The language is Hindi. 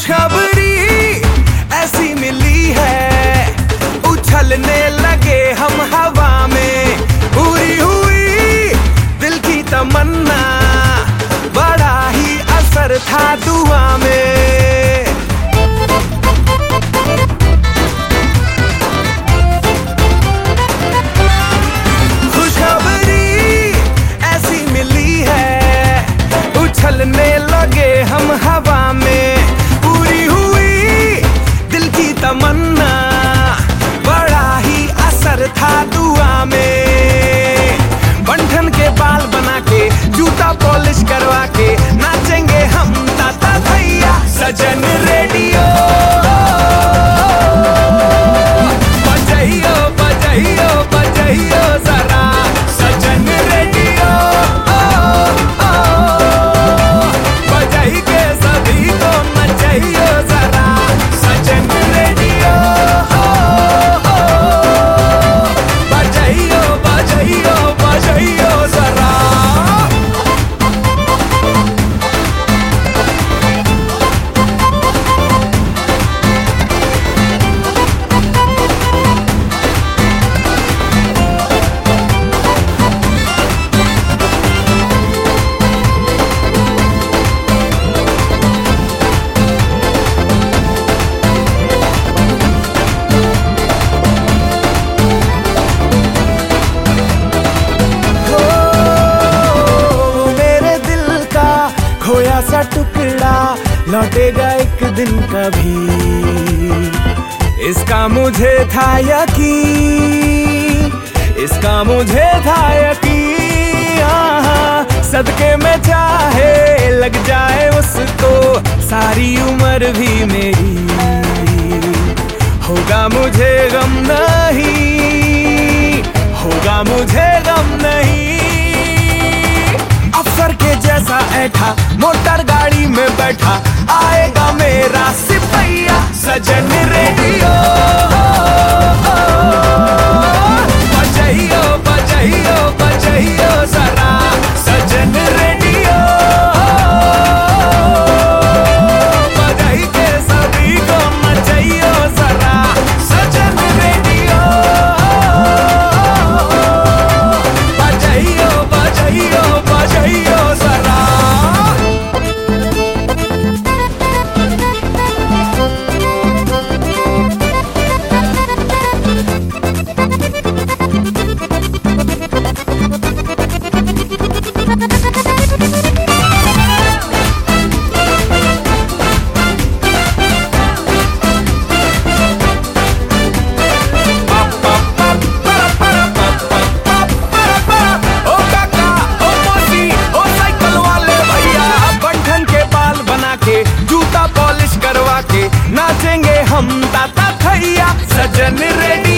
खुशखबरी ऐसी मिली है, उछलने लगे हम हवा में। पूरी हुई दिल की तमन्ना, बड़ा ही असर था दुआ में। खुशखबरी ऐसी मिली है, उछलने लगे हम हवा में। पूरी हुई दिल की तमन्ना, बड़ा ही असर था दुआ में। बंधन के बाल बना के, जूता पॉलिश करवा के, नाचेंगे हम ताता भैया। सजन रेडियो बजाइयो बजाइयो बजाइयो जरा, सजन रेडियो बजाई के सभी को नचाइयो जरा, सजन रेडियो बजाइयो बजाइयो बजाइयो जरा। खोया सा टुकड़ा लौटेगा एक दिन कभी, इसका मुझे था यकीन, इसका मुझे था यकीन। सदके में चाहे लग जाए उसको सारी उम्र भी मेरी, होगा मुझे गम नहीं, होगा मुझे गम नहीं। अफसर के जैसा ऐठा मोटर गाड़ी में बैठा, आएगा मेरा सिपहिया। सजन रेडियो बजाइयो बजाइयो बजाइयो जरा, सजन रेडियो बजाई के सभी को नचाइयो जरा, सजन रेडियो बजाइयो बजाइयो बजाइयो जरा। जूता पॉलिश करवा के नाचेंगे हम ताता भैया। सजन रेडी